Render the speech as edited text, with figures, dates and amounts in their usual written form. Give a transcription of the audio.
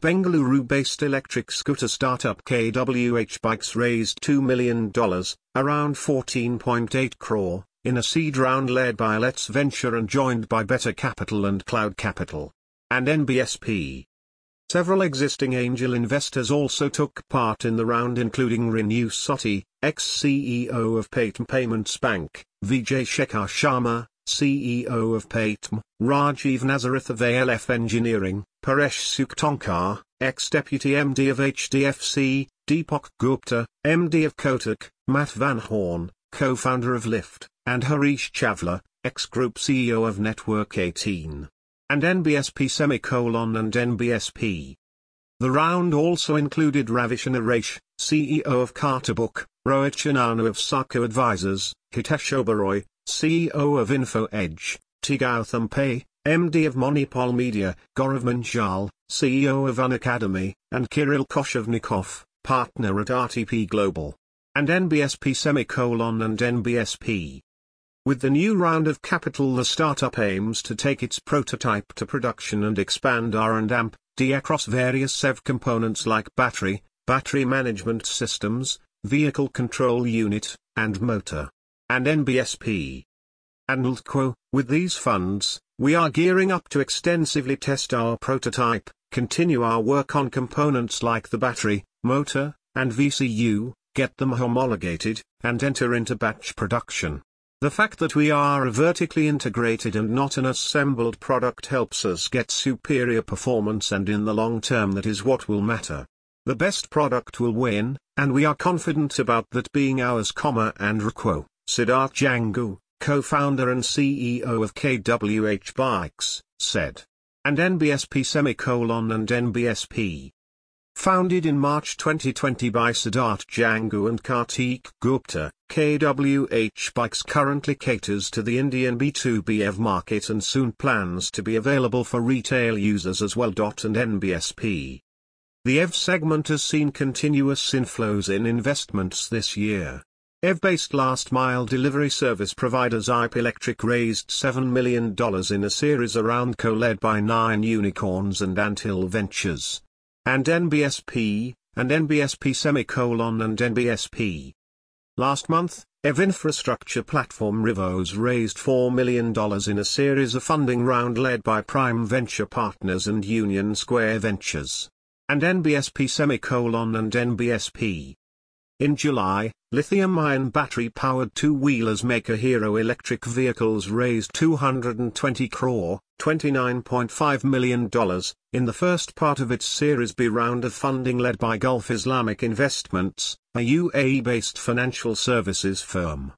Bengaluru-based electric scooter startup KWH Bikes raised $2 million, around 14.8 crore, in a seed round led by Let's Venture and joined by Better Capital and Cloud Capital. And NBSP. Several existing angel investors also took part in the round, including Renew Sotti, ex-CEO of Paytm Payments Bank, Vijay Shekhar Sharma, CEO of Paytm, Rajiv Nazareth of ALF Engineering, Paresh Suktonkar, ex-deputy MD of HDFC, Deepak Gupta, MD of Kotak, Matt Van Horn, co-founder of Lyft, and Harish Chavla, ex-group CEO of Network 18. And NBSP and NBSP. The round also included Ravish Naresh, CEO of Cartabook, Rohit Chananu of Sarko Advisors, Hitesh Oberoi, CEO of InfoEdge, T. Gautam Pei, MD of Moneypal Media, Gaurav Manjal, CEO of Unacademy, and Kirill Koshovnikov, partner at RTP Global. And NBSP and NBSP. With the new round of capital, the startup aims to take its prototype to production and expand R&D across various SEV components like battery management systems, vehicle control unit, and motor. And NBSP. And with these funds, we are gearing up to extensively test our prototype, continue our work on components like the battery, motor, and VCU, get them homologated, and enter into batch production. The fact that we are a vertically integrated and not an assembled product helps us get superior performance, and in the long term that is what will matter. The best product will win, and we are confident about that being ours, and Rquo, Siddharth Jangu, co-founder and CEO of KWH Bikes, said. And NBSP and NBSP. Founded in March 2020 by Siddharth Jangu and Kartik Gupta, KWH Bikes currently caters to the Indian B2B EV market and soon plans to be available for retail users as well. And NBSP. The EV segment has seen continuous inflows in investments this year. EV-based last-mile delivery service provider Zype Electric raised $7 million in a series around co-led by 9 unicorns and Anthill Ventures. And NBSP and NBSP. Last month, EV infrastructure platform Rivos raised $4 million in a series of funding round led by Prime Venture Partners and Union Square Ventures. And NBSP and NBSP. In July, lithium-ion battery-powered two-wheelers maker Hero Electric Vehicles raised 220 crore, $29.5 million, in the first part of its Series B round of funding led by Gulf Islamic Investments, a UAE-based financial services firm.